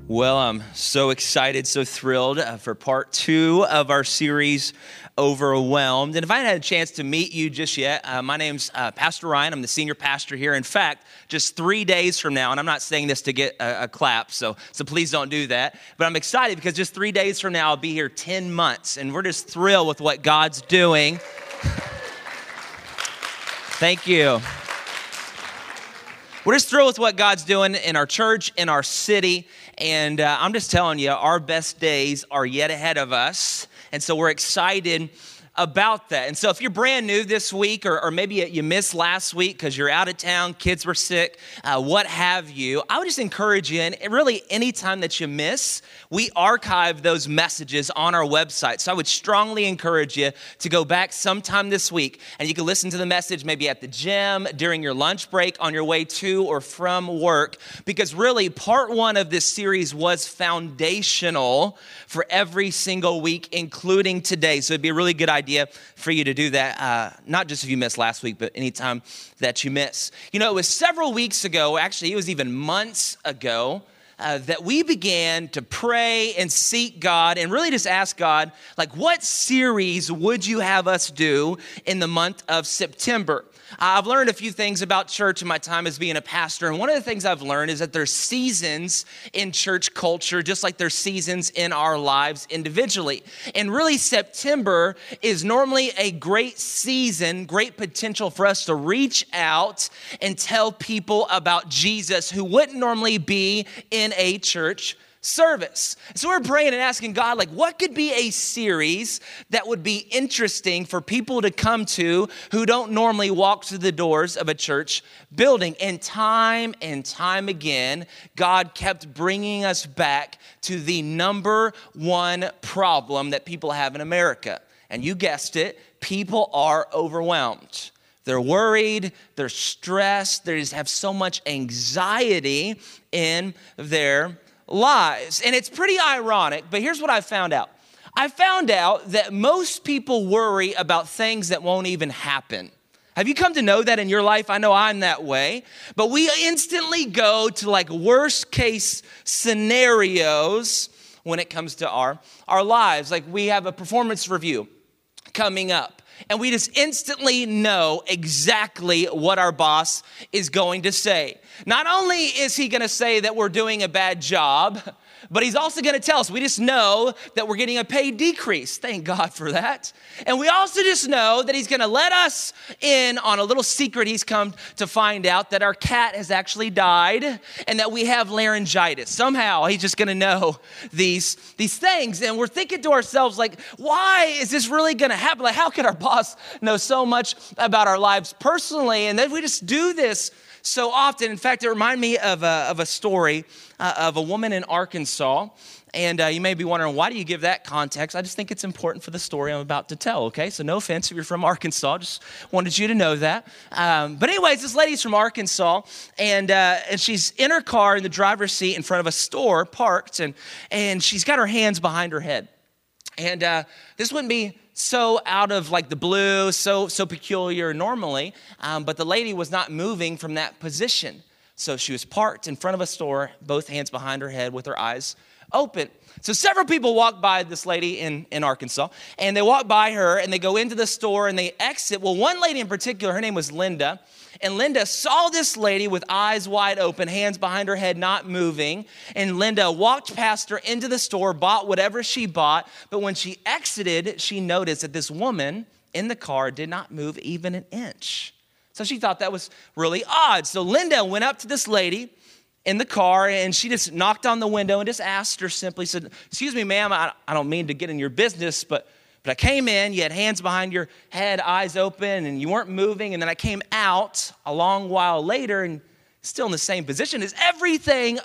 Well, I'm so excited, so thrilled for part 2 of our series, Overwhelmed. And if I hadn't had a chance to meet you just yet, my name's Pastor Ryan. I'm the senior pastor here. In fact, just 3 days from now, and I'm not saying this to get a clap, so please don't do that. But I'm excited because just 3 days from now, I'll be here 10 months. And we're just thrilled with what God's doing. Thank you. We're just thrilled with what God's doing in our church, in our city. And I'm just telling you, our best days are yet ahead of us. And so we're excited about that. And so if you're brand new this week, or maybe you missed last week because you're out of town, kids were sick, what have you, I would just encourage you, and really any time that you miss, we archive those messages on our website. So I would strongly encourage you to go back sometime this week, and you can listen to the message maybe at the gym, during your lunch break, on your way to or from work, because really part 1 of this series was foundational for every single week, including today. So it'd be a really good idea for you to do that, not just if you missed last week, but anytime that you miss. You know, it was several weeks ago, actually it was even months ago, that we began to pray and seek God and really just ask God, like, what series would you have us do in the month of September? I've learned a few things about church in my time as being a pastor, and one of the things I've learned is that there's seasons in church culture, just like there's seasons in our lives individually. And really, September is normally a great season, great potential for us to reach out and tell people about Jesus who wouldn't normally be in a church service. So we're praying and asking God, like, what could be a series that would be interesting for people to come to who don't normally walk through the doors of a church building? And time again, God kept bringing us back to the number one problem that people have in America. And you guessed it, people are overwhelmed. They're worried, they're stressed, they just have so much anxiety in their lives. And it's pretty ironic, but here's what I found out. I found out that most people worry about things that won't even happen. Have you come to know that in your life? I know I'm that way, but we instantly go to like worst case scenarios when it comes to our lives. Like we have a performance review coming up, and we just instantly know exactly what our boss is going to say. Not only is he going to say that we're doing a bad job, but he's also going to tell us, we just know that we're getting a pay decrease. Thank God for that. And we also just know that he's going to let us in on a little secret he's come to find out, that our cat has actually died and that we have laryngitis. Somehow he's just going to know these things. And we're thinking to ourselves, like, why is this really going to happen? Like, how could our boss know so much about our lives personally? And then we just do this so often. In fact, it reminded me of a story of a woman in Arkansas. And you may be wondering, why do you give that context? I just think it's important for the story I'm about to tell, okay? So no offense if you're from Arkansas. Just wanted you to know that. But anyways, this lady's from Arkansas, and she's in her car in the driver's seat in front of a store, parked, and she's got her hands behind her head. And this wouldn't be so out of like the blue, so peculiar normally, but the lady was not moving from that position. So she was parked in front of a store, both hands behind her head with her eyes open. So several people walk by this lady in Arkansas, and they walk by her and they go into the store and they exit. Well, one lady in particular, her name was Linda, and Linda saw this lady with eyes wide open, hands behind her head, not moving. And Linda walked past her into the store, bought whatever she bought. But when she exited, she noticed that this woman in the car did not move even an inch. So she thought that was really odd. So Linda went up to this lady in the car, and she just knocked on the window and just asked her simply, said, "Excuse me, ma'am, I don't mean to get in your business, but I came in, you had hands behind your head, eyes open, and you weren't moving. And then I came out a long while later and still in the same position. Is everything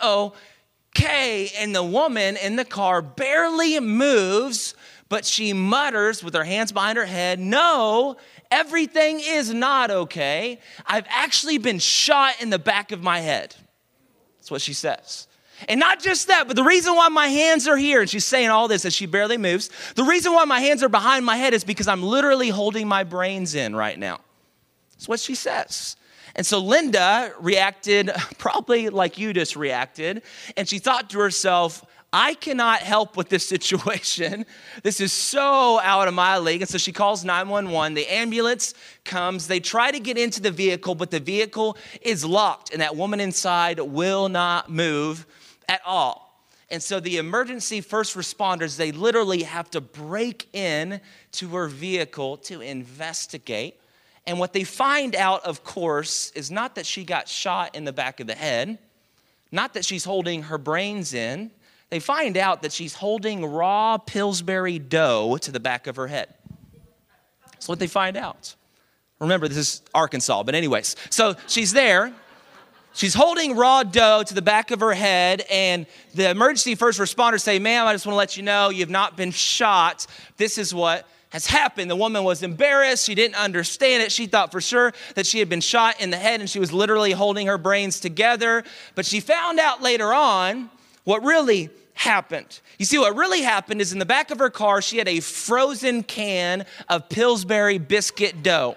okay?" And the woman in the car barely moves, but she mutters with her hands behind her head, "No, everything is not okay. I've actually been shot in the back of my head." That's what she says. And not just that, but the reason why my hands are here, and she's saying all this as she barely moves, the reason why my hands are behind my head is because I'm literally holding my brains in right now. That's what she says. And so Linda reacted probably like you just reacted. And she thought to herself, I cannot help with this situation. This is so out of my league. And so she calls 911. The ambulance comes. They try to get into the vehicle, but the vehicle is locked. And that woman inside will not move at all. And so the emergency first responders, they literally have to break in to her vehicle to investigate. And what they find out, of course, is not that she got shot in the back of the head, not that she's holding her brains in. They find out that she's holding raw Pillsbury dough to the back of her head. That's what they find out. Remember, this is Arkansas, but anyways. So she's there. She's holding raw dough to the back of her head, and the emergency first responders say, ma'am, I just want to let you know you've not been shot. This is what has happened. The woman was embarrassed. She didn't understand it. She thought for sure that she had been shot in the head, and she was literally holding her brains together. But she found out later on what really happened. You see, what really happened is in the back of her car, she had a frozen can of Pillsbury biscuit dough.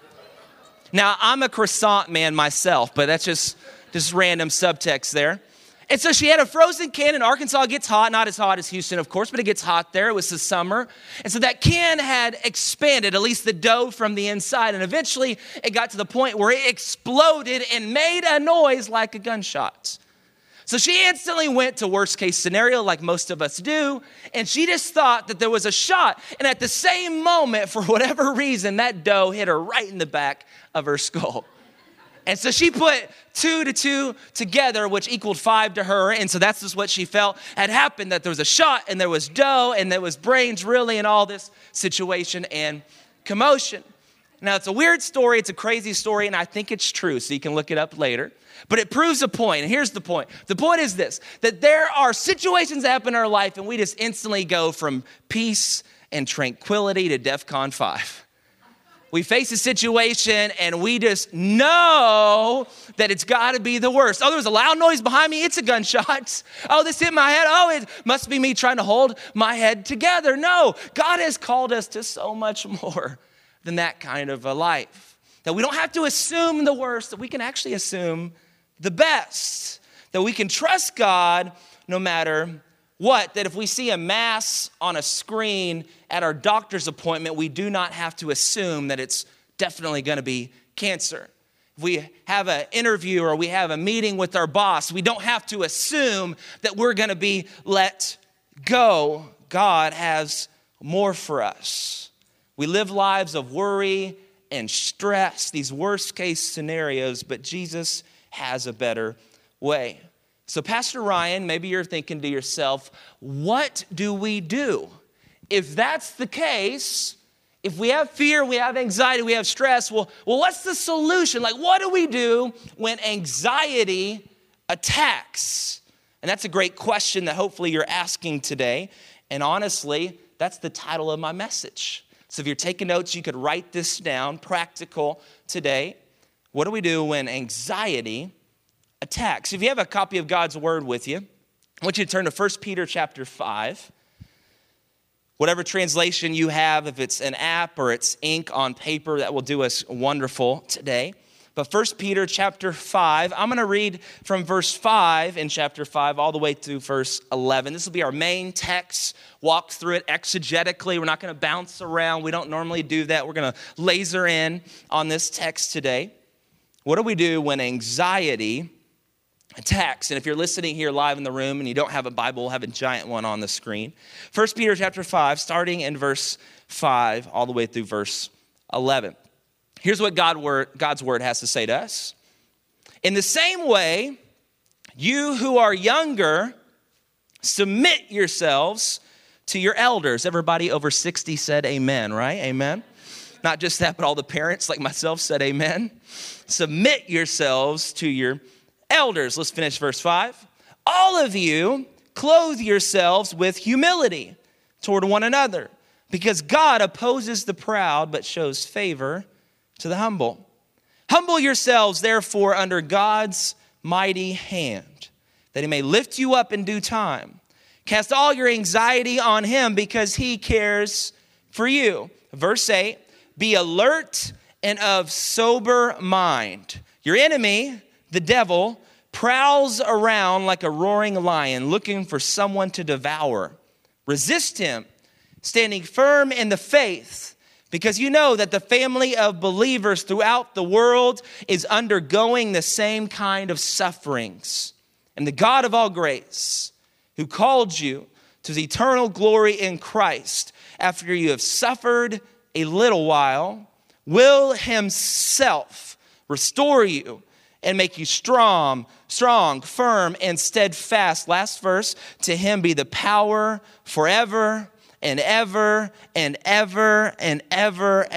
Now, I'm a croissant man myself, but that's just random subtext there. And so she had a frozen can. In Arkansas, it gets hot, not as hot as Houston, of course, but it gets hot there. It was the summer. And so that can had expanded, at least the dough from the inside. And eventually it got to the point where it exploded and made a noise like a gunshot. So she instantly went to worst case scenario like most of us do, and she just thought that there was a shot. And at the same moment, for whatever reason, that dough hit her right in the back of her skull. And so she put 2 to 2 together, which equaled 5 to her. And so that's just what she felt had happened, that there was a shot and there was dough and there was brains really in all this situation and commotion. Now, it's a weird story. It's a crazy story, and I think it's true, so you can look it up later. But it proves a point, and here's the point. The point is this, that there are situations that happen in our life, and we just instantly go from peace and tranquility to DEFCON 5. We face a situation, and we just know that it's got to be the worst. Oh, there was a loud noise behind me. It's a gunshot. Oh, this hit my head. Oh, it must be me trying to hold my head together. No, God has called us to so much more than that kind of a life. That we don't have to assume the worst, that we can actually assume the best. That we can trust God no matter what? That if we see a mass on a screen at our doctor's appointment, we do not have to assume that it's definitely going to be cancer. If we have an interview or we have a meeting with our boss, we don't have to assume that we're going to be let go. God has more for us. We live lives of worry and stress, these worst case scenarios, but Jesus has a better way. So Pastor Ryan, maybe you're thinking to yourself, what do we do? If that's the case, if we have fear, we have anxiety, we have stress, well, what's the solution? Like, what do we do when anxiety attacks? And that's a great question that hopefully you're asking today. And honestly, that's the title of my message. So if you're taking notes, you could write this down, practical today. What do we do when anxiety attacks? If you have a copy of God's word with you, I want you to turn to 1 Peter chapter 5. Whatever translation you have, if it's an app or it's ink on paper, that will do us wonderful today. But 1 Peter chapter 5, I'm going to read from verse 5 in chapter 5 all the way through verse 11. This will be our main text. Walk through it exegetically. We're not going to bounce around. We don't normally do that. We're going to laser in on this text today. What do we do when anxiety attacks? And if you're listening here live in the room and you don't have a Bible, we'll have a giant one on the screen. 1 Peter chapter 5, starting in verse 5 all the way through verse 11. Here's what God's word has to say to us. In the same way, you who are younger, submit yourselves to your elders. Everybody over 60 said amen, right? Amen. Not just that, but all the parents like myself said amen. Submit yourselves to your elders. Let's finish verse 5. All of you clothe yourselves with humility toward one another, because God opposes the proud but shows favor to the humble. Humble yourselves, therefore, under God's mighty hand, that he may lift you up in due time. Cast all your anxiety on him because he cares for you. Verse 8, be alert and of sober mind. Your enemy, the devil, prowls around like a roaring lion looking for someone to devour. Resist him, standing firm in the faith, because you know that the family of believers throughout the world is undergoing the same kind of sufferings. And the God of all grace, who called you to his eternal glory in Christ, after you have suffered a little while, will himself restore you and make you strong, firm, and steadfast. Last verse, to him be the power forever and ever and ever and ever.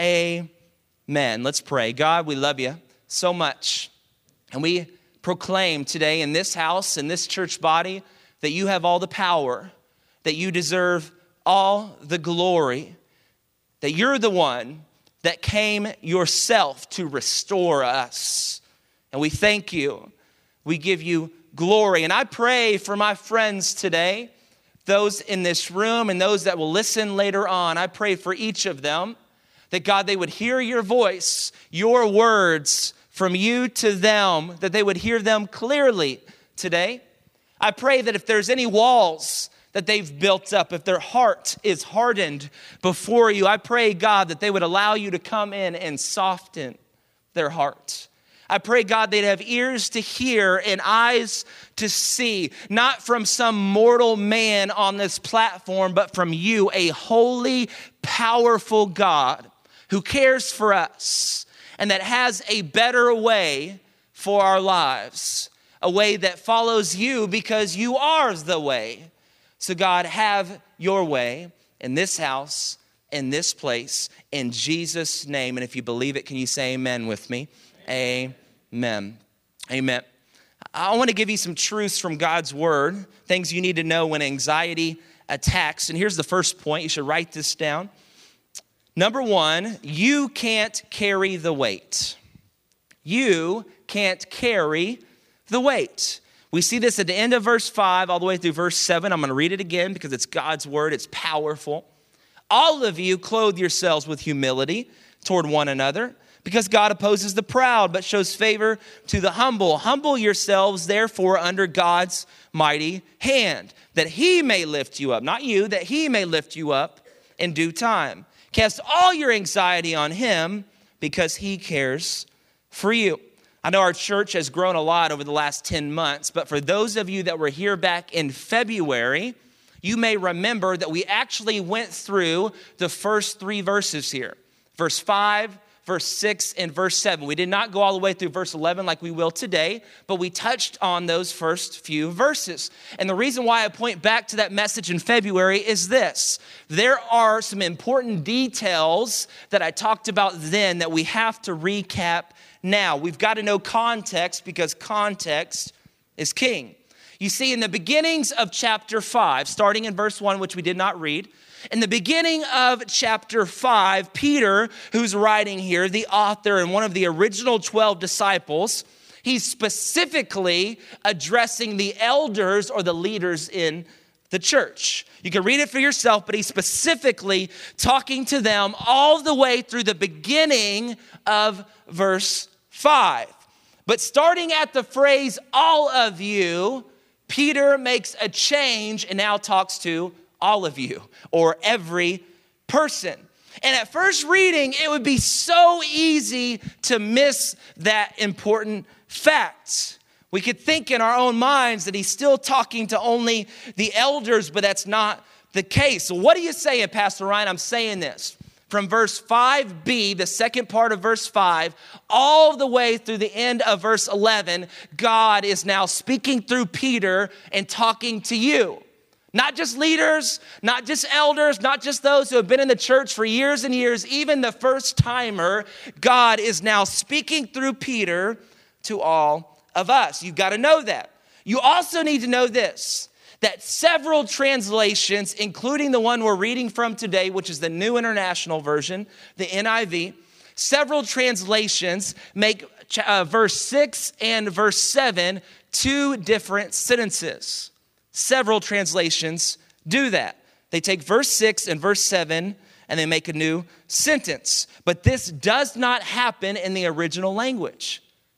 Amen. Let's pray. God, we love you so much. And we proclaim today in this house, in this church body, that you have all the power, that you deserve all the glory, that you're the one that came yourself to restore us. And we thank you. We give you glory. And I pray for my friends today, those in this room and those that will listen later on. I pray for each of them that, God, they would hear your voice, your words from you to them, that they would hear them clearly today. I pray that if there's any walls that they've built up, if their heart is hardened before you, I pray, God, that they would allow you to come in and soften their heart. I pray, God, they'd have ears to hear and eyes to see, not from some mortal man on this platform, but from you, a holy, powerful God who cares for us and that has a better way for our lives, a way that follows you because you are the way. So God, have your way in this house, in this place, in Jesus' name. And if you believe it, can you say amen with me? Amen. Amen. I want to give you some truths from God's word, things you need to know when anxiety attacks. And here's the first point. You should write this down. Number one, you can't carry the weight. You can't carry the weight. We see this at the end of verse 5 all the way through verse 7. I'm going to read it again because it's God's word. It's powerful. All of you clothe yourselves with humility toward one another, because God opposes the proud but shows favor to the humble. Humble yourselves, therefore, under God's mighty hand, that he may lift you up. Not you, that he may lift you up in due time. Cast all your anxiety on him because he cares for you. I know our church has grown a lot over the last 10 months, but for those of you that were here back in February, you may remember that we actually went through the first 3 verses here. Verse 5, verse 6, and verse 7. We did not go all the way through verse 11 like we will today, but we touched on those first few verses. And the reason why I point back to that message in February is this. There are some important details that I talked about then that we have to recap now. We've got to know context because context is king. You see, in the beginnings of chapter 5, starting in verse 1, which we did not read, in the beginning of chapter 5, Peter, who's writing here, the author and one of the original 12 disciples, he's specifically addressing the elders or the leaders in the church. You can read it for yourself, but he's specifically talking to them all the way through the beginning of verse 5. But starting at the phrase, all of you, Peter makes a change and now talks to all of you, or every person. And at first reading, it would be so easy to miss that important fact. We could think in our own minds that he's still talking to only the elders, but that's not the case. So what are you saying, Pastor Ryan? I'm saying this. From verse 5b, the second part of verse 5, all the way through the end of verse 11, God is now speaking through Peter and talking to you. Not just leaders, not just elders, not just those who have been in the church for years and years, even the first timer. God is now speaking through Peter to all of us. You've got to know that. You also need to know this, that several translations, including the one we're reading from today, which is the New International Version, the NIV, several translations make verse 6 and verse 7 two different sentences. Several translations do that. They take verse 6 and verse 7 and they make a new sentence. But this does not happen in the original language.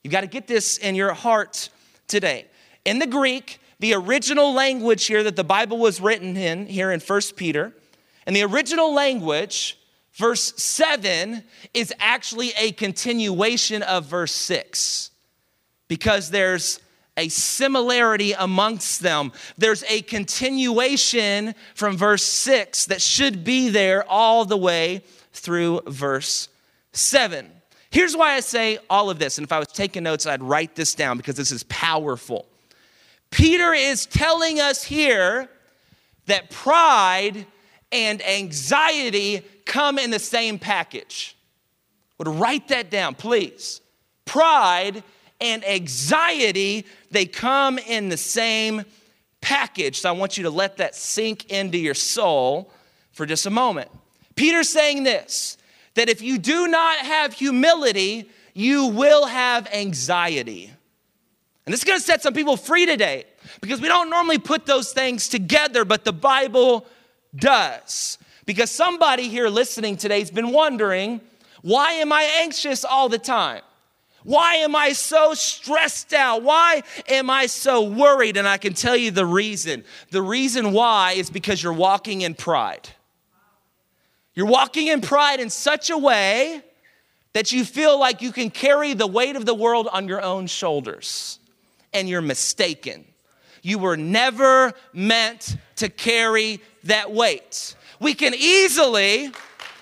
You've got to get this in your heart today. In the Greek, the original language here that the Bible was written in here in 1 Peter, and the original language, verse 7, is actually a continuation of verse 6 because there's a similarity amongst them. There's a continuation from verse 6 that should be there all the way through verse 7. Here's why I say all of this, and if I was taking notes, I'd write this down because this is powerful. Peter is telling us here that pride and anxiety come in the same package. Would write that down, please. Pride and anxiety, they come in the same package. So I want you to let that sink into your soul for just a moment. Peter's saying this, that if you do not have humility, you will have anxiety. And this is going to set some people free today because we don't normally put those things together, but the Bible does. Because somebody here listening today has been wondering, why am I anxious all the time? Why am I so stressed out? Why am I so worried? And I can tell you the reason. The reason why is because you're walking in pride. You're walking in pride in such a way that you feel like you can carry the weight of the world on your own shoulders. And you're mistaken. You were never meant to carry that weight. We can easily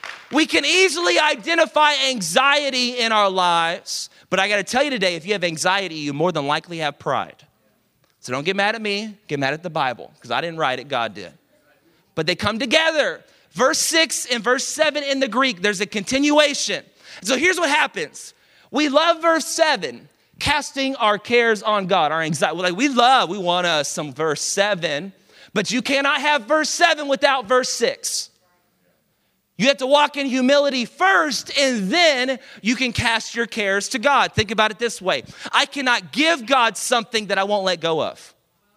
identify anxiety in our lives. But I got to tell you today, if you have anxiety, you more than likely have pride. So don't get mad at me, get mad at the Bible, because I didn't write it, God did. But they come together. Verse 6 and verse 7 in the Greek, there's a continuation. So here's what happens. We love verse 7, casting our cares on God, our anxiety. We want some verse 7, but you cannot have verse 7 without verse 6. You have to walk in humility first, and then you can cast your cares to God. Think about it this way. I cannot give God something that I won't let go of.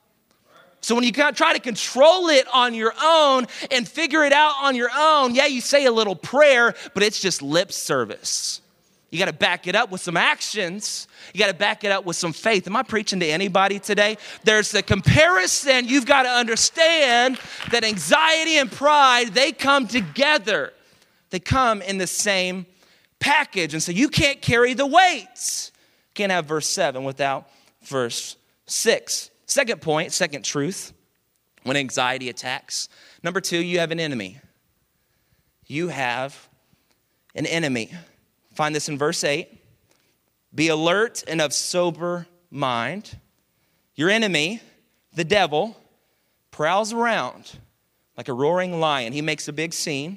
So when you try to control it on your own and figure it out on your own, yeah, you say a little prayer, but it's just lip service. You got to back it up with some actions. You got to back it up with some faith. Am I preaching to anybody today? There's a comparison. You've got to understand that anxiety and pride, they come together. They come in the same package. And so you can't carry the weight. Can't have verse 7 without verse 6. Second point, second truth, when anxiety attacks. Number 2, you have an enemy. You have an enemy. Find this in verse 8. Be alert and of sober mind. Your enemy, the devil, prowls around like a roaring lion. He makes a big scene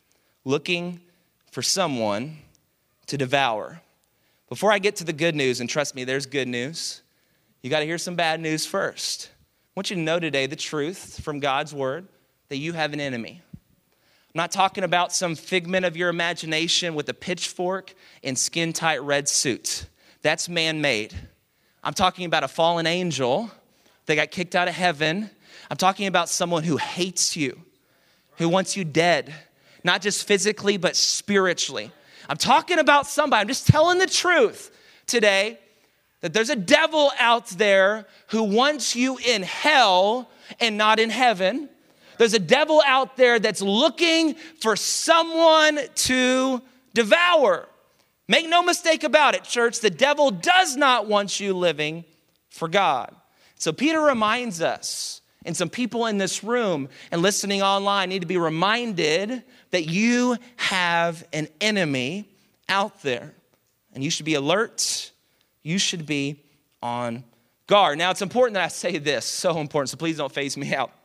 looking for someone to devour. Before I get to the good news, and trust me, there's good news, you got to hear some bad news first. I want you to know today the truth from God's word that you have an enemy. I'm not talking about some figment of your imagination with a pitchfork and skin-tight red suit. That's man-made. I'm talking about a fallen angel that got kicked out of heaven. I'm talking about someone who hates you, who wants you dead, not just physically, but spiritually. I'm talking about somebody, I'm just telling the truth today, that there's a devil out there who wants you in hell and not in heaven. There's a devil out there that's looking for someone to devour. Make no mistake about it, church. The devil does not want you living for God. So Peter reminds us, and some people in this room and listening online need to be reminded that you have an enemy out there. And you should be alert. You should be on guard. Now, it's important that I say this. So important. So please don't phase me out.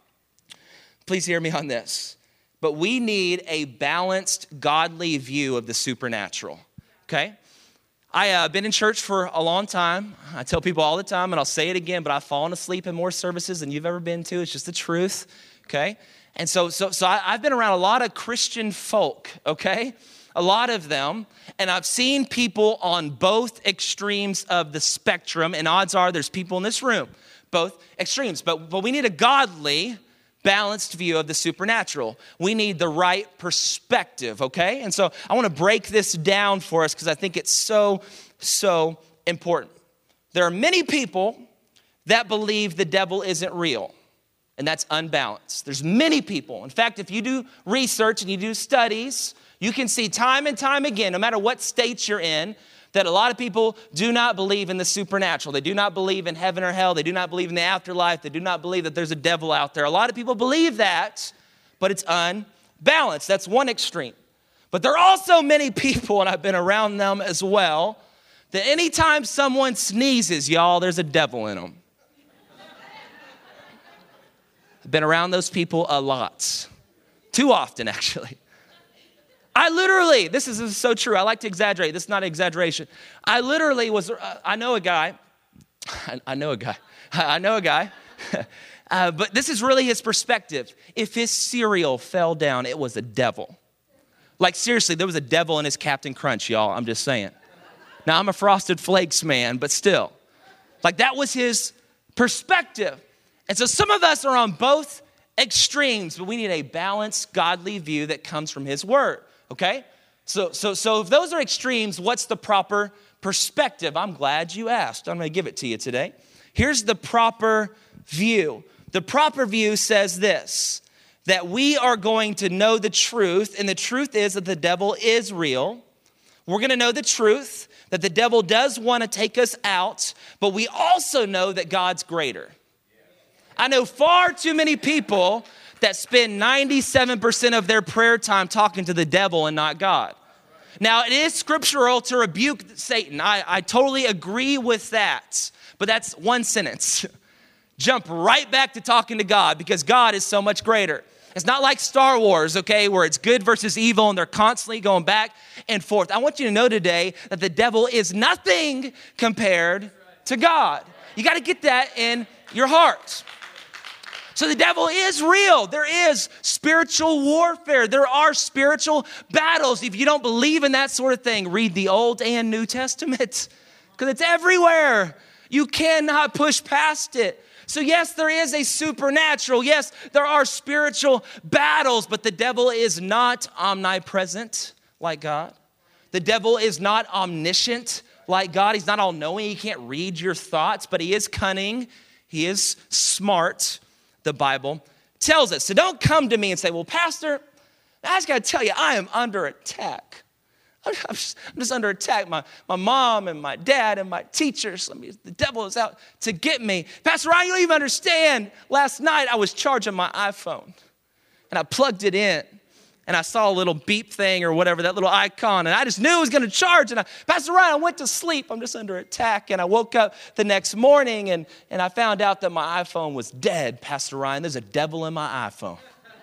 Please hear me on this. But we need a balanced, godly view of the supernatural, okay? I've been in church for a long time. I tell people all the time, and I'll say it again, but I've fallen asleep in more services than you've ever been to. It's just the truth, okay? And so I've been around a lot of Christian folk, okay? A lot of them, and I've seen people on both extremes of the spectrum, and odds are there's people in this room, both extremes. But we need a godly, balanced view of the supernatural. We need the right perspective, okay? And so I want to break this down for us because I think it's so important. There are many people that believe the devil isn't real, and that's unbalanced. There's many people. In fact, if you do research and you do studies, you can see time and time again, no matter what state you're in, that a lot of people do not believe in the supernatural. They do not believe in heaven or hell. They do not believe in the afterlife. They do not believe that there's a devil out there. A lot of people believe that, but it's unbalanced. That's one extreme. But there are also many people, and I've been around them as well, that anytime someone sneezes, y'all, there's a devil in them. I've been around those people a lot. Too often, actually. I literally, this is so true. I like to exaggerate. This is not an exaggeration. I literally I know a guy. But this is really his perspective. If his cereal fell down, it was a devil. Like seriously, there was a devil in his Captain Crunch, y'all. I'm just saying. Now, I'm a Frosted Flakes man, but still. Like that was his perspective. And so some of us are on both extremes, but we need a balanced, godly view that comes from his word, okay? So if those are extremes, what's the proper perspective? I'm glad you asked. I'm going to give it to you today. Here's the proper view. The proper view says this, that we are going to know the truth, and the truth is that the devil is real. We're going to know the truth, that the devil does want to take us out, but we also know that God's greater. I know far too many people that spend 97% of their prayer time talking to the devil and not God. Now, it is scriptural to rebuke Satan. I totally agree with that, but that's one sentence. Jump right back to talking to God because God is so much greater. It's not like Star Wars, okay, where it's good versus evil and they're constantly going back and forth. I want you to know today that the devil is nothing compared to God. You got to get that in your heart. So the devil is real. There is spiritual warfare. There are spiritual battles. If you don't believe in that sort of thing, read the Old and New Testament because it's everywhere. You cannot push past it. So yes, there is a supernatural. Yes, there are spiritual battles, but the devil is not omnipresent like God. The devil is not omniscient like God. He's not all-knowing. He can't read your thoughts, but he is cunning. He is smart, the Bible tells us. So don't come to me and say, well, Pastor, I just got to tell you, I am under attack. I'm just under attack. My mom and my dad and my teachers, the devil is out to get me. Pastor Ryan, you don't even understand. Last night I was charging my iPhone and I plugged it in and I saw a little beep thing or whatever, that little icon, and I just knew it was going to charge. And Pastor Ryan, I went to sleep. I'm just under attack. And I woke up the next morning and I found out that my iPhone was dead. Pastor Ryan, there's a devil in my iPhone.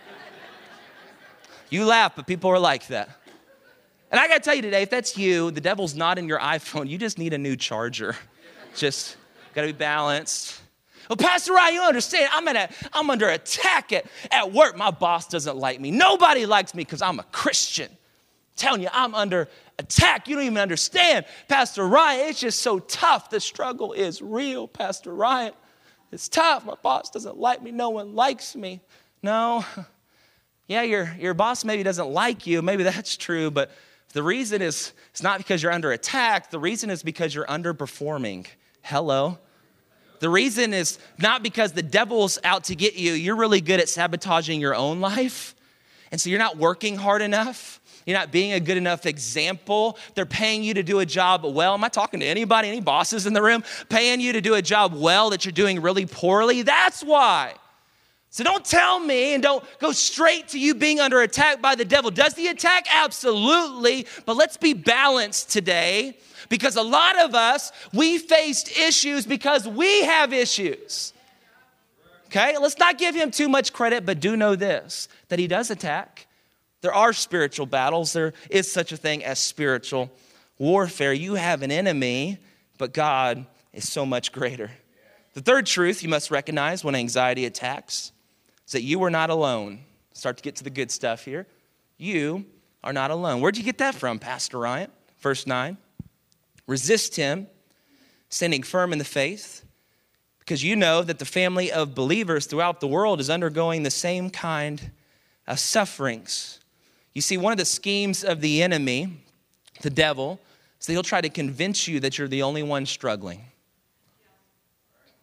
You laugh, but people are like that. And I got to tell you today, if that's you, the devil's not in your iPhone. You just need a new charger. Just got to be balanced. Well, Pastor Ryan, you understand, I'm under attack at work. My boss doesn't like me. Nobody likes me because I'm a Christian. I'm telling you, I'm under attack. You don't even understand. Pastor Ryan, it's just so tough. The struggle is real, Pastor Ryan. It's tough. My boss doesn't like me. No one likes me. No. Yeah, your boss maybe doesn't like you. Maybe that's true, but the reason is it's not because you're under attack. The reason is because you're underperforming. Hello. The reason is not because the devil's out to get you. You're really good at sabotaging your own life. And so you're not working hard enough. You're not being a good enough example. They're paying you to do a job well. Am I talking to anybody, any bosses in the room? Paying you to do a job well that you're doing really poorly. That's why. So don't tell me and don't go straight to you being under attack by the devil. Does he attack? Absolutely. But let's be balanced today because a lot of us, we faced issues because we have issues. Okay? Let's not give him too much credit, but do know this, that he does attack. There are spiritual battles. There is such a thing as spiritual warfare. You have an enemy, but God is so much greater. The third truth you must recognize when anxiety attacks is that you are not alone. Start to get to the good stuff here. You are not alone. Where'd you get that from, Pastor Ryan? Verse 9. Resist him, standing firm in the faith, because you know that the family of believers throughout the world is undergoing the same kind of sufferings. You see, one of the schemes of the enemy, the devil, is that he'll try to convince you that you're the only one struggling.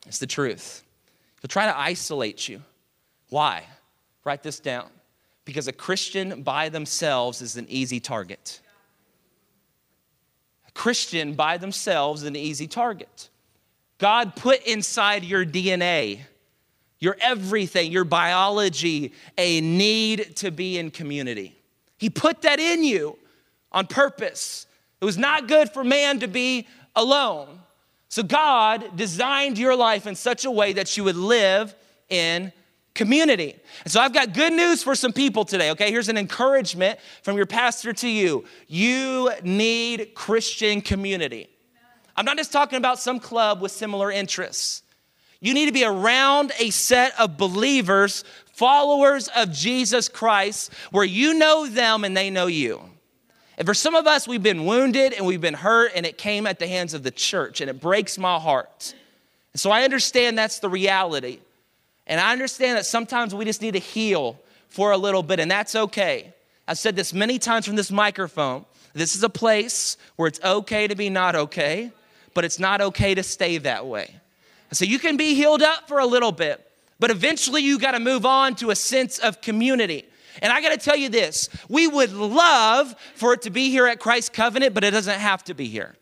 It's the truth. He'll try to isolate you. Why? Write this down. Because a Christian by themselves is an easy target. A Christian by themselves is an easy target. God put inside your DNA, your everything, your biology, a need to be in community. He put that in you on purpose. It was not good for man to be alone. So God designed your life in such a way that you would live in community. And so I've got good news for some people today, okay? Here's an encouragement from your pastor to you. You need Christian community. I'm not just talking about some club with similar interests. You need to be around a set of believers, followers of Jesus Christ, where you know them and they know you. And for some of us, we've been wounded and we've been hurt, and it came at the hands of the church, and it breaks my heart. And so I understand that's the reality. And I understand that sometimes we just need to heal for a little bit, and that's okay. I've said this many times from this microphone. This is a place where it's okay to be not okay, but it's not okay to stay that way. And so you can be healed up for a little bit, but eventually you got to move on to a sense of community. And I got to tell you this, we would love for it to be here at Christ Covenant, but it doesn't have to be here.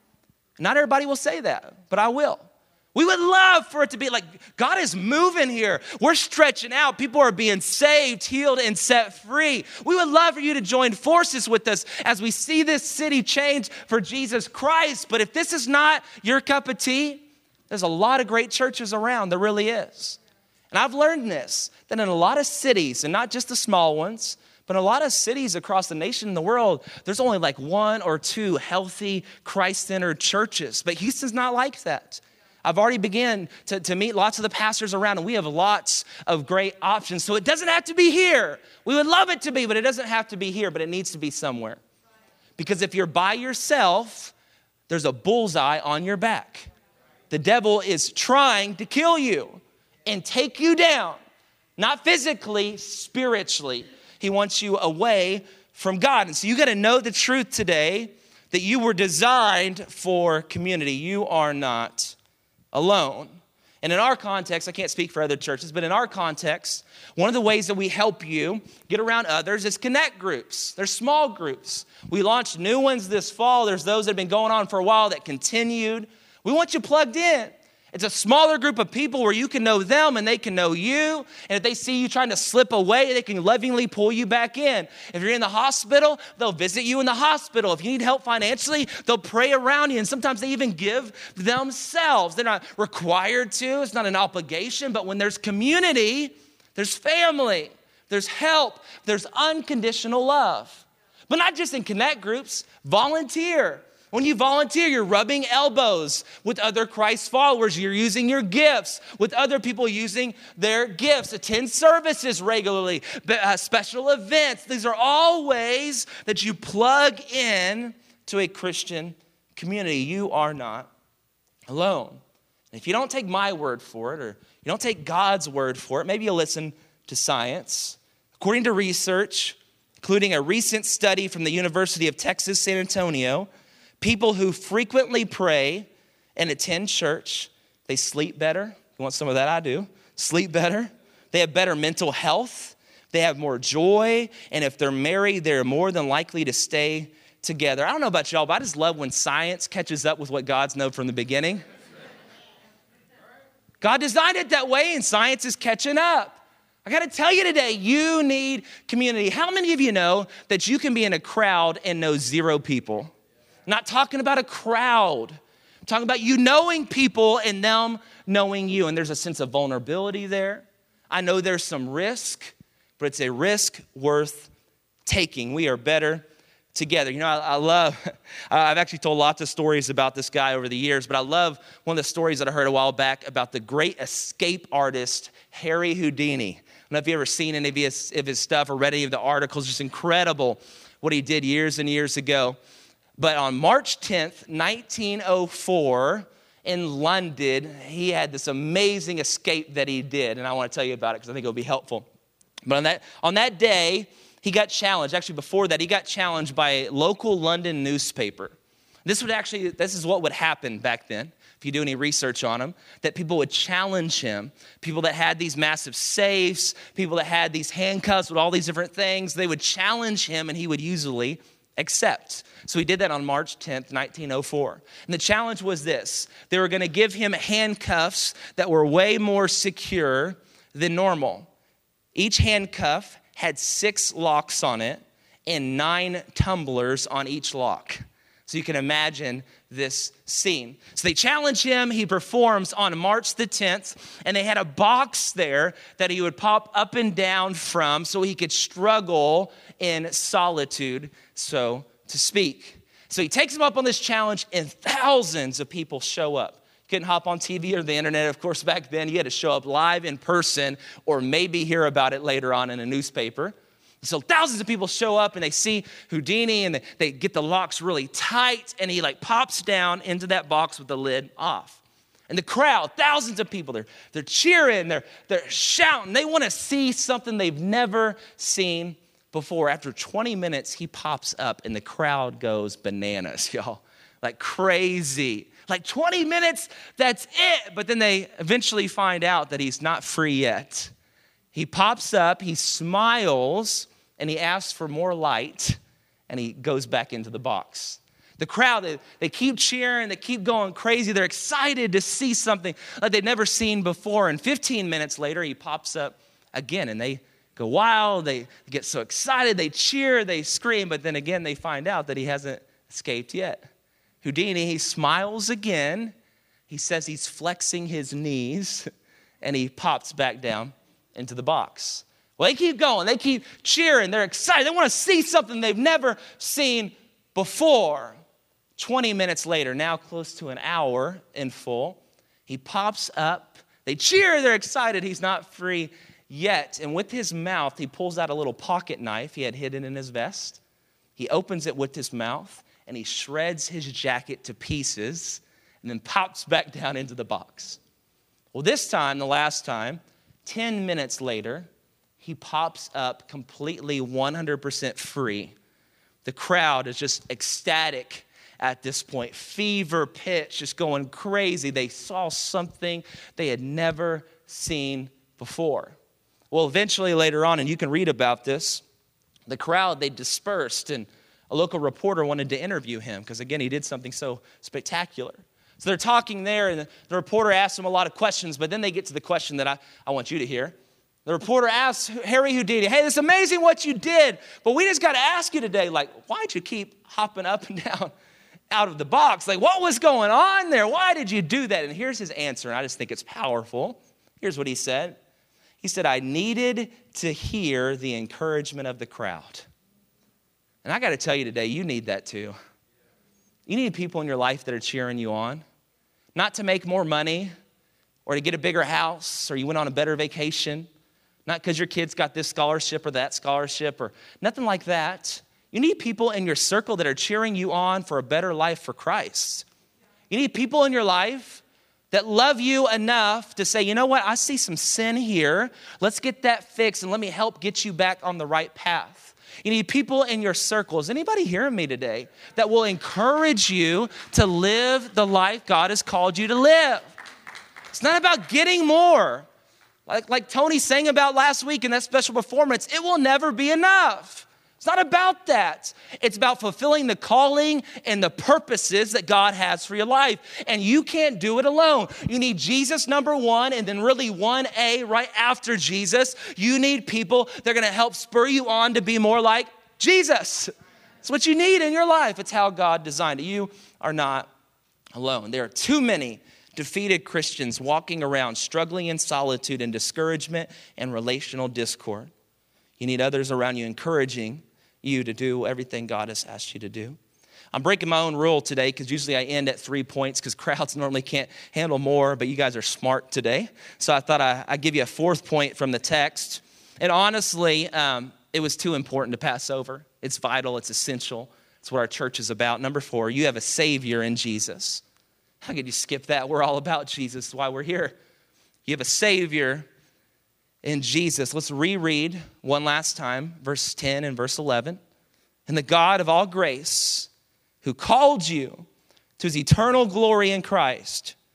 Not everybody will say that, but I will. We would love for it to be like, God is moving here. We're stretching out. People are being saved, healed, and set free. We would love for you to join forces with us as we see this city change for Jesus Christ. But if this is not your cup of tea, there's a lot of great churches around. There really is. And I've learned this, that in a lot of cities, and not just the small ones, but in a lot of cities across the nation and the world, there's only like one or two healthy, Christ-centered churches. But Houston's not like that. I've already begun to meet lots of the pastors around, and we have lots of great options. So it doesn't have to be here. We would love it to be, but it doesn't have to be here, but it needs to be somewhere. Because if you're by yourself, there's a bullseye on your back. The devil is trying to kill you and take you down, not physically, spiritually. He wants you away from God. And so you got to know the truth today that you were designed for community. You are not alone. And in our context, I can't speak for other churches, but in our context, one of the ways that we help you get around others is connect groups. They're small groups. We launched new ones this fall. There's those that have been going on for a while that continued. We want you plugged in. It's a smaller group of people where you can know them and they can know you. And if they see you trying to slip away, they can lovingly pull you back in. If you're in the hospital, they'll visit you in the hospital. If you need help financially, they'll pray around you. And sometimes they even give themselves. They're not required to. It's not an obligation. But when there's community, there's family, there's help, there's unconditional love. But not just in connect groups, volunteer. When you volunteer, you're rubbing elbows with other Christ followers. You're using your gifts with other people using their gifts. Attend services regularly, special events. These are all ways that you plug in to a Christian community. You are not alone. And if you don't take my word for it, or you don't take God's word for it, maybe you'll listen to science. According to research, including a recent study from the University of Texas, San Antonio, people who frequently pray and attend church, they sleep better. You want some of that? I do. Sleep better. They have better mental health. They have more joy. And if they're married, they're more than likely to stay together. I don't know about y'all, but I just love when science catches up with what God's known from the beginning. God designed it that way, and science is catching up. I got to tell you today, you need community. How many of you know that you can be in a crowd and know zero people? Not talking about a crowd. I'm talking about you knowing people and them knowing you. And there's a sense of vulnerability there. I know there's some risk, but it's a risk worth taking. We are better together. You know, I love, I've actually told lots of stories about this guy over the years, but I love one of the stories that I heard a while back about the great escape artist, Harry Houdini. I don't know if you've ever seen any of his stuff or read any of the articles. Just incredible what he did years and years ago. But on March 10th, 1904, in London, he had this amazing escape that he did. And I want to tell you about it because I think it'll be helpful. But on that day, he got challenged. Actually, before that, he got challenged by a local London newspaper. This is what would happen back then. if you do any research on him, that people would challenge him. People that had these massive safes, people that had these handcuffs with all these different things, they would challenge him and he would usually accept. So he did that on March 10th, 1904. And the challenge was this. They were going to give him handcuffs that were way more secure than normal. Each handcuff had 6 locks on it and 9 tumblers on each lock. So you can imagine this scene. So they challenge him. He performs on March the 10th, and they had a box there that he would pop up and down from so he could struggle in solitude, so to speak. So he takes him up on this challenge, and thousands of people show up. You couldn't hop on TV or the internet, of course, back then. You had to show up live in person or maybe hear about it later on in a newspaper. So thousands of people show up and they see Houdini and they get the locks really tight and he pops down into that box with the lid off. And the crowd, thousands of people, they're cheering, they're shouting. They want to see something they've never seen before. After 20 minutes, he pops up and the crowd goes bananas, y'all. Like crazy. 20 minutes, that's it. But then they eventually find out that he's not free yet. He pops up, he smiles, and he asks for more light, and he goes back into the box. The crowd, they keep cheering, they keep going crazy. They're excited to see something like they've never seen before. And 15 minutes later, he pops up again, and they go wild. They get so excited. They cheer, they scream, but then again, they find out that he hasn't escaped yet. Houdini, he smiles again. He says he's flexing his knees, and he pops back down into the box. Well, they keep going. They keep cheering. They're excited. They want to see something they've never seen before. 20 minutes later, now close to an hour in full, he pops up. They cheer. They're excited. He's not free yet. And with his mouth, he pulls out a little pocket knife he had hidden in his vest. He opens it with his mouth, and he shreds his jacket to pieces and then pops back down into the box. Well, this time, the last time, 10 minutes later, he pops up completely 100% free. The crowd is just ecstatic at this point. Fever pitch, just going crazy. They saw something they had never seen before. Well, eventually later on, and you can read about this, the crowd, they dispersed, and a local reporter wanted to interview him because, again, he did something so spectacular. So they're talking there, and the reporter asks him a lot of questions, but then they get to the question that I want you to hear. The reporter asks Harry Houdini, hey, it's amazing what you did, but we just got to ask you today, why'd you keep hopping up and down out of the box? What was going on there? Why did you do that? And here's his answer, and I just think it's powerful. Here's what he said. He said, I needed to hear the encouragement of the crowd. And I got to tell you today, you need that too. You need people in your life that are cheering you on, not to make more money or to get a bigger house or you went on a better vacation, not because your kids got this scholarship or that scholarship or nothing like that. You need people in your circle that are cheering you on for a better life for Christ. You need people in your life that love you enough to say, you know what, I see some sin here. Let's get that fixed and let me help get you back on the right path. You need people in your circle. Is anybody hearing me today that will encourage you to live the life God has called you to live? It's not about getting more. Like Tony sang about last week in that special performance, it will never be enough. It's not about that. It's about fulfilling the calling and the purposes that God has for your life. And you can't do it alone. You need Jesus, number one, and then really 1A right after Jesus. You need people that are going to help spur you on to be more like Jesus. It's what you need in your life. It's how God designed it. You are not alone. There are too many defeated Christians walking around struggling in solitude and discouragement and relational discord. You need others around you encouraging you to do everything God has asked you to do. I'm breaking my own rule today because usually I end at 3 points because crowds normally can't handle more, but you guys are smart today. So I thought I'd give you a 4th point from the text. And honestly, it was too important to pass over. It's vital. It's essential. It's what our church is about. Number 4, you have a Savior in Jesus. How could you skip that? We're all about Jesus. That's why we're here. You have a Savior in Jesus. Let's reread one last time, verse 10 and verse 11. And the God of all grace, who called you to his eternal glory in Christ,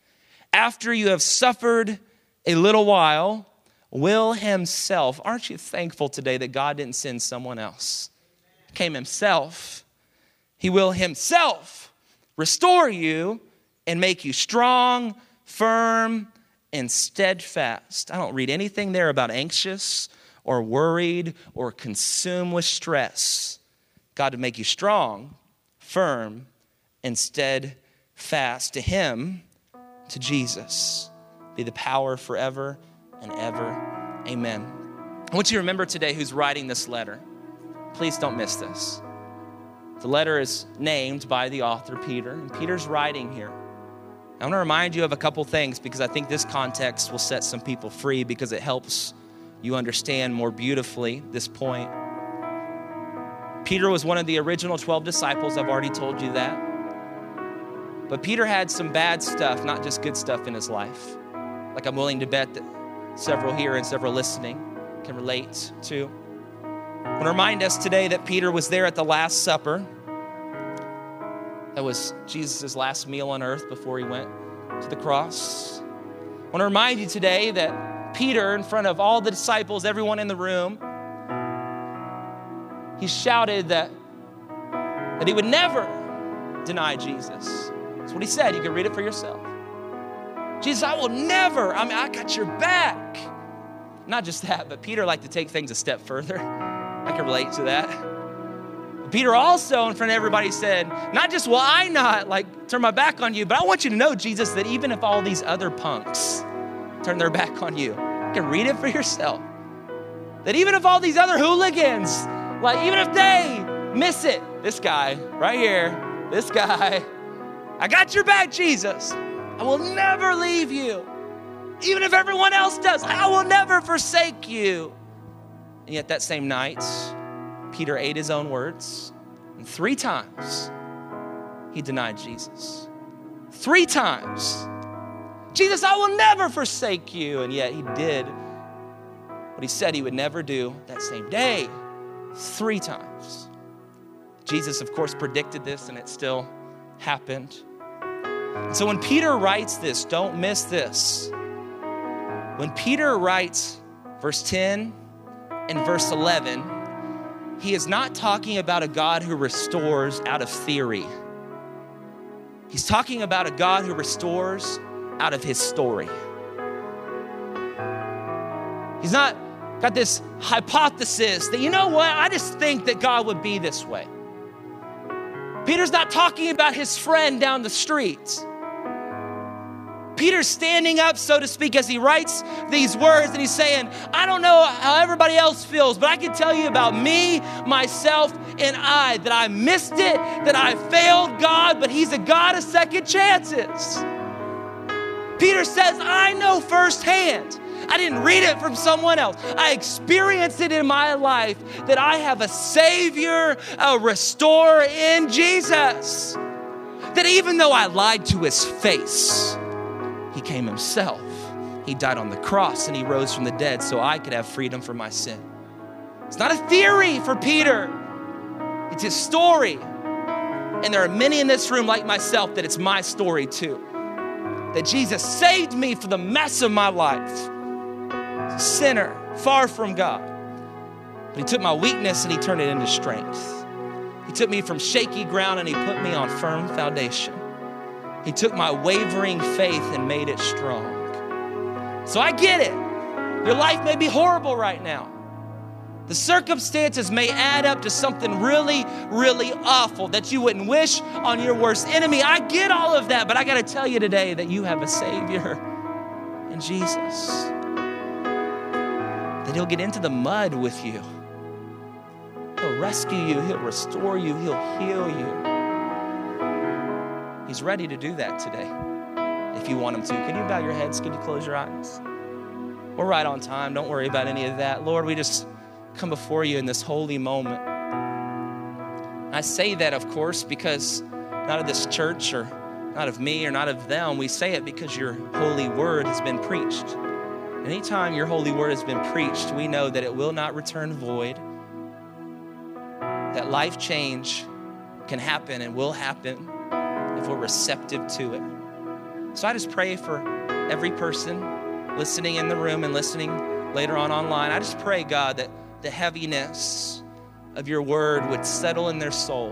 after you have suffered a little while, will himself. Aren't you thankful today that God didn't send someone else? He came himself. He will himself restore you and make you strong, firm, and steadfast. I don't read anything there about anxious or worried or consumed with stress. God to make you strong, firm, and steadfast. To him, to Jesus, be the power forever and ever. Amen. I want you to remember today who's writing this letter. Please don't miss this. The letter is named by the author, Peter, and Peter's writing here. I want to remind you of a couple things because I think this context will set some people free because it helps you understand more beautifully this point. Peter was one of the original 12 disciples. I've already told you that. But Peter had some bad stuff, not just good stuff in his life. Like I'm willing to bet that several here and several listening can relate to. I want to remind us today that Peter was there at the Last Supper. That was Jesus' last meal on earth before he went to the cross. I want to remind you today that Peter, in front of all the disciples, everyone in the room, he shouted that he would never deny Jesus. That's what he said. You can read it for yourself. Jesus, I will never. I got your back. Not just that, but Peter liked to take things a step further. I can relate to that. Peter also, in front of everybody, said, not just will I not turn my back on you, but I want you to know, Jesus, that even if all these other punks turn their back on you, you can read it for yourself. That even if all these other hooligans, even if they miss it, this guy right here, this guy, I got your back, Jesus. I will never leave you. Even if everyone else does, I will never forsake you. And yet that same night, Peter ate his own words, and 3 times he denied Jesus. 3 times. Jesus, I will never forsake you. And yet he did what he said he would never do that same day, 3 times. Jesus, of course, predicted this, and it still happened. And so when Peter writes this, don't miss this. When Peter writes verse 10 and verse 11, he is not talking about a God who restores out of theory. He's talking about a God who restores out of his story. He's not got this hypothesis that, you know what, I just think that God would be this way. Peter's not talking about his friend down the street. Peter's standing up, so to speak, as he writes these words, and he's saying, I don't know how everybody else feels, but I can tell you about me, myself, and I, that I missed it, that I failed God, but he's a God of second chances. Peter says, I know firsthand. I didn't read it from someone else. I experienced it in my life that I have a Savior, a restorer in Jesus. That even though I lied to his face, he came himself. He died on the cross and he rose from the dead so I could have freedom from my sin. It's not a theory for Peter. It's his story. And there are many in this room like myself that it's my story too. That Jesus saved me from the mess of my life. A sinner, far from God. But he took my weakness and he turned it into strength. He took me from shaky ground and he put me on firm foundation. He took my wavering faith and made it strong. So I get it. Your life may be horrible right now. The circumstances may add up to something really, really awful that you wouldn't wish on your worst enemy. I get all of that, but I got to tell you today that you have a Savior in Jesus. That he'll get into the mud with you. He'll rescue you. He'll restore you. He'll heal you. He's ready to do that today if you want him to. Can you bow your heads? Can you close your eyes? We're right on time. Don't worry about any of that. Lord, we just come before you in this holy moment. I say that, of course, because not of this church or not of me or not of them. We say it because your holy word has been preached. Anytime your holy word has been preached, we know that it will not return void, that life change can happen and will happen if we're receptive to it. So I just pray for every person listening in the room and listening later on online. I just pray, God, that the heaviness of your word would settle in their soul.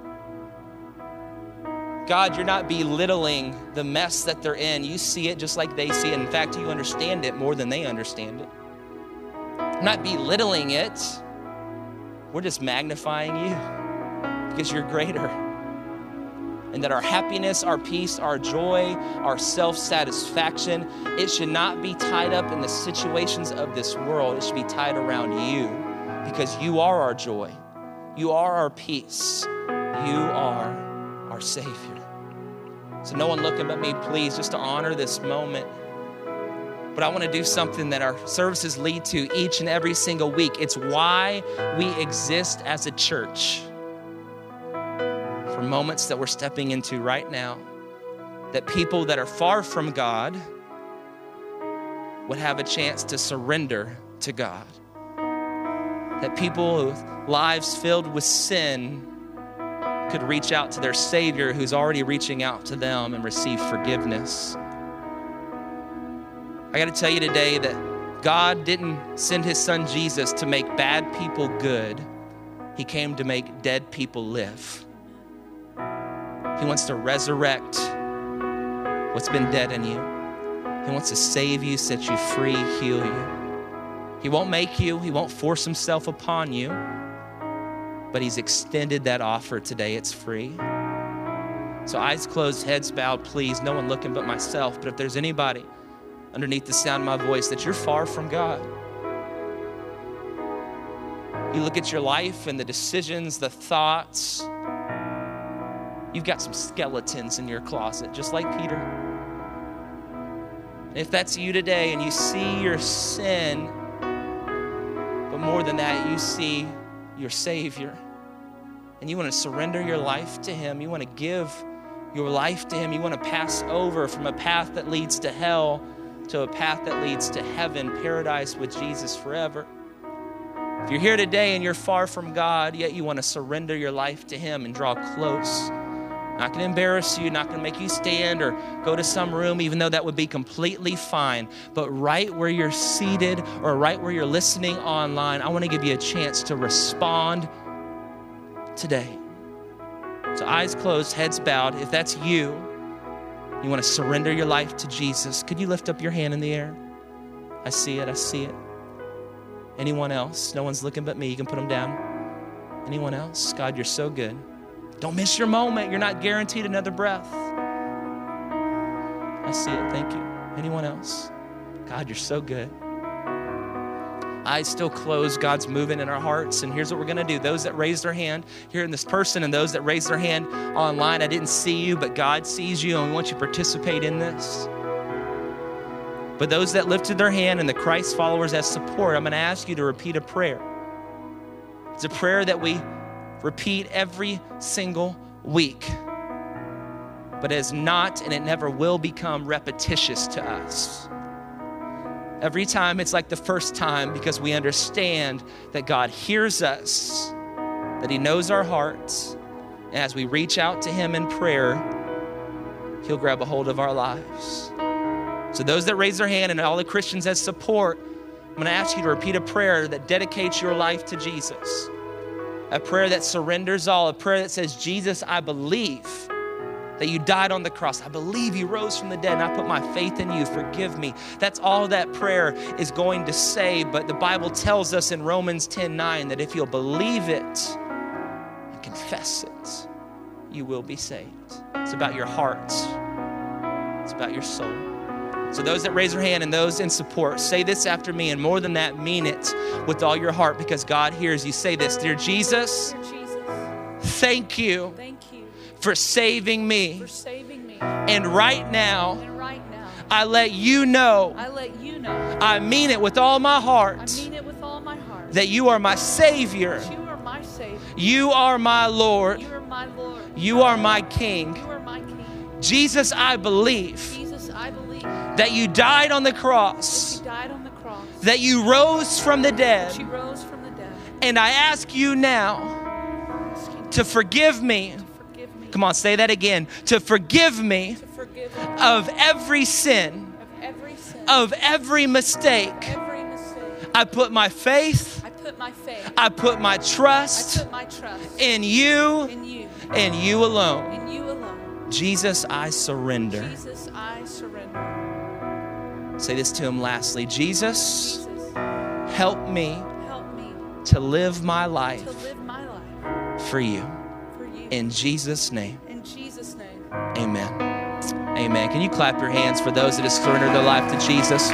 God, you're not belittling the mess that they're in. You see it just like they see it. In fact, you understand it more than they understand it. We're not belittling it. We're just magnifying you because you're greater. And that our happiness, our peace, our joy, our self-satisfaction, it should not be tied up in the situations of this world. It should be tied around you because you are our joy. You are our peace. You are our Savior. So no one looking but me, please, just to honor this moment. But I want to do something that our services lead to each and every single week. It's why we exist as a church. For moments that we're stepping into right now, that people that are far from God would have a chance to surrender to God. That people with lives filled with sin could reach out to their Savior who's already reaching out to them and receive forgiveness. I got to tell you today that God didn't send his son Jesus to make bad people good. He came to make dead people live. He wants to resurrect what's been dead in you. He wants to save you, set you free, heal you. He won't make you. He won't force himself upon you. But he's extended that offer today. It's free. So eyes closed, heads bowed, please. No one looking but myself. But if there's anybody underneath the sound of my voice that you're far from God, you look at your life and the decisions, the thoughts, you've got some skeletons in your closet, just like Peter. If that's you today and you see your sin, but more than that, you see your Savior, and you want to surrender your life to him, you want to give your life to him, you want to pass over from a path that leads to hell to a path that leads to heaven, paradise with Jesus forever. If you're here today and you're far from God, yet you want to surrender your life to him and draw close, not going to embarrass you, not going to make you stand or go to some room, even though that would be completely fine. But right where you're seated or right where you're listening online, I want to give you a chance to respond today. So eyes closed, heads bowed. If that's you, you want to surrender your life to Jesus, could you lift up your hand in the air? I see it, I see it. Anyone else? No one's looking but me. You can put them down. Anyone else? God, you're so good. Don't miss your moment. You're not guaranteed another breath. I see it. Thank you. Anyone else? God, you're so good. Eyes still closed. God's moving in our hearts. And here's what we're going to do. Those that raised their hand, here in this person, and those that raised their hand online, I didn't see you, but God sees you, and we want you to participate in this. But those that lifted their hand and the Christ followers as support, I'm going to ask you to repeat a prayer. It's a prayer that we repeat every single week, but is not, and it never will become repetitious to us. Every time it's like the first time, because we understand that God hears us, that he knows our hearts, and as we reach out to him in prayer, he'll grab a hold of our lives. So those that raise their hand and all the Christians as support, I'm going to ask you to repeat a prayer that dedicates your life to Jesus. A prayer that surrenders all, a prayer that says, Jesus, I believe that you died on the cross. I believe you rose from the dead, and I put my faith in you. Forgive me. That's all that prayer is going to say, but the Bible tells us in Romans 10:9 that if you'll believe it and confess it, you will be saved. It's about your heart. It's about your soul. So those that raise their hand and those in support, say this after me, and more than that, mean it with all your heart, because God hears you. Say this: Dear Jesus, thank you for saving me. And right now, I let you know, I mean it with all my heart, that you are my Savior. You are my Lord. You are my King. Jesus, I believe that you died on the cross, that you rose from the dead, and I ask you now to forgive me. Come on, say that again. To forgive me of every sin, of every mistake. I put my faith, I put my trust in you and you alone. Jesus, I surrender. Say this to him lastly. Jesus, help me to live my life for you. In Jesus' name. Amen. Amen. Can you clap your hands for those that have surrendered their life to Jesus?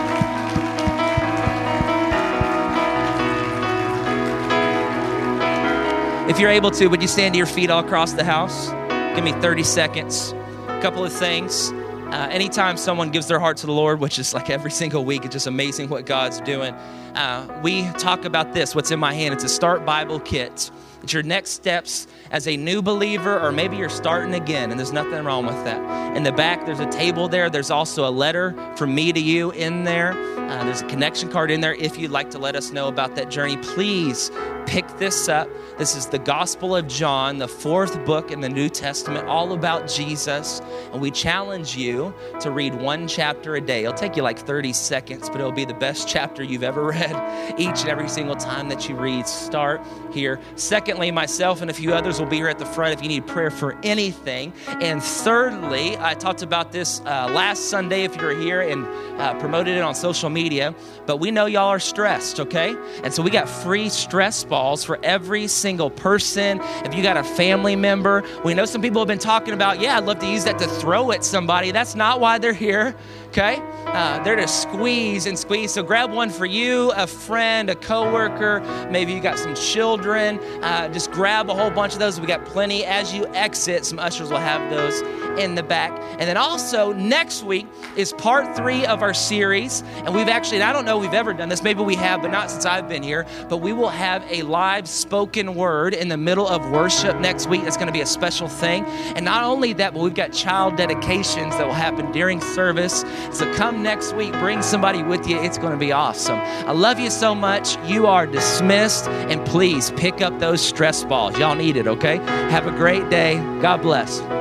If you're able to, would you stand to your feet all across the house? Give me 30 seconds. A couple of things. Anytime someone gives their heart to the Lord, which is like every single week, it's just amazing what God's doing. We talk about this, what's in my hand. It's a Start Bible Kit. It's your next steps as a new believer, or maybe you're starting again, and there's nothing wrong with that. In the back, there's a table there. There's also a letter from me to you in there. There's a connection card in there. If you'd like to let us know about that journey, please pick this up. This is the Gospel of John, the 4th book in the New Testament, all about Jesus. And we challenge you to read one chapter a day. It'll take you like 30 seconds, but it'll be the best chapter you've ever read each and every single time that you read. Start here. Secondly, myself and a few others will be here at the front if you need prayer for anything. And thirdly, I talked about this last Sunday if you were here and promoted it on social media, but we know y'all are stressed, okay? And so we got free stress balls for every single person. If you got a family member, we know some people have been talking about, yeah, I'd love to use that to throw at somebody. That's not why they're here, okay? They're to squeeze and squeeze. So grab one for you, a friend, a coworker. Maybe you got some children. Just grab a whole bunch of those. We got plenty. As you exit, some ushers will have those in the back. And then also next week is part 3 of our series. And we've actually, and I don't know if we've ever done this, maybe we have, but not since I've been here, but we will have a live spoken word in the middle of worship next week. That's going to be a special thing. And not only that, but we've got child dedications that will happen during service. So come next week, bring somebody with you. It's going to be awesome. I love you so much. You are dismissed. And please pick up those stress balls. Y'all need it, okay? Have a great day. God bless.